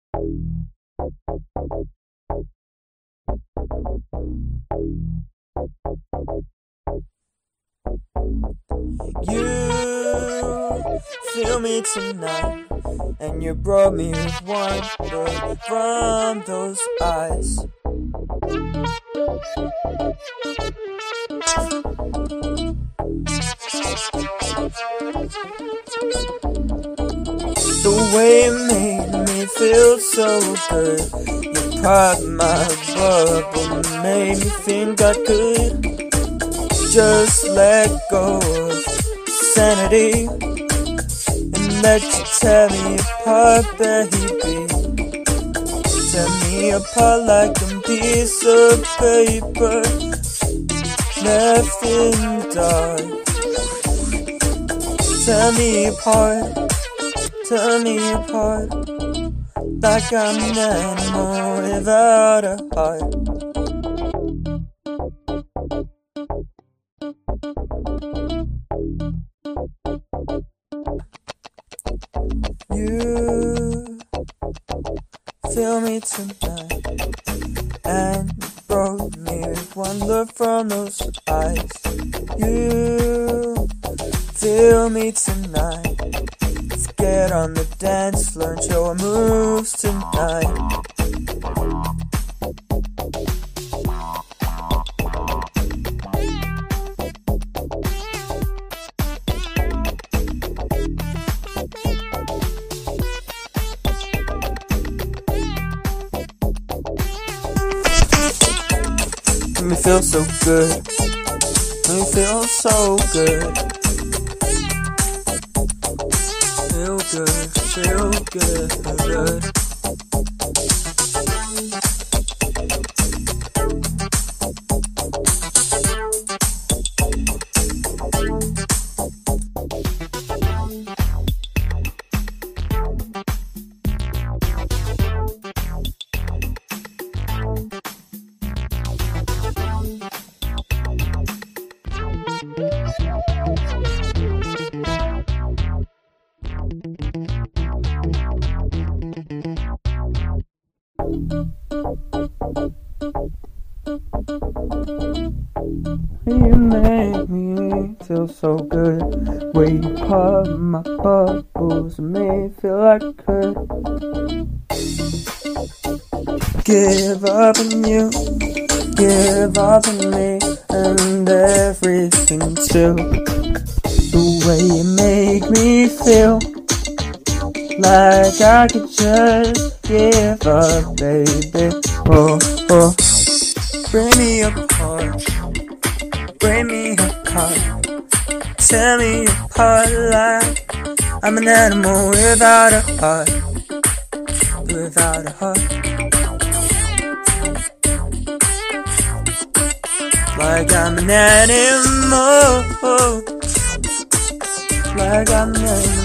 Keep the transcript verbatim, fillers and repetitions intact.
You feel me tonight, and you brought me with wonder from those eyes. The way it made me feel so good, you popped my bubble, made me think I could just let go of sanity and let you tear me apart, baby. Tear me apart like a piece of paper left in the dark. Tear me apart, tear me apart, like I'm an animal without a heart. You feel me tonight, and you broke me with wonder from those eyes. You feel me tonight, let's get on the dance floor and show our moves tonight. Make me feel so good, make me feel so good. Feel good, feel good. You make me feel so good. Way you pop my bubbles and make me feel like I could give up on you, give up on me and everything too. The way you make me feel like I could just give up, baby. Oh, oh. Bring me apart, break me apart, tear me apart like I'm an animal without a heart, without a heart. Like I'm an animal, like I'm an animal.